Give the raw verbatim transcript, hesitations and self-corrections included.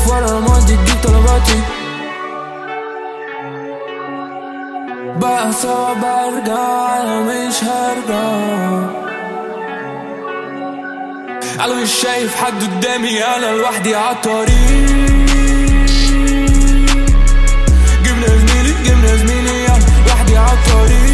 ورا ماضي تجيب طلباتي بقى صعب ارجع انا مش هرجع. انا مش شايف حد قدامي انا لوحدي عالطريق. جبنا زميلي جبنا زميلي انا لوحدي عالطريق.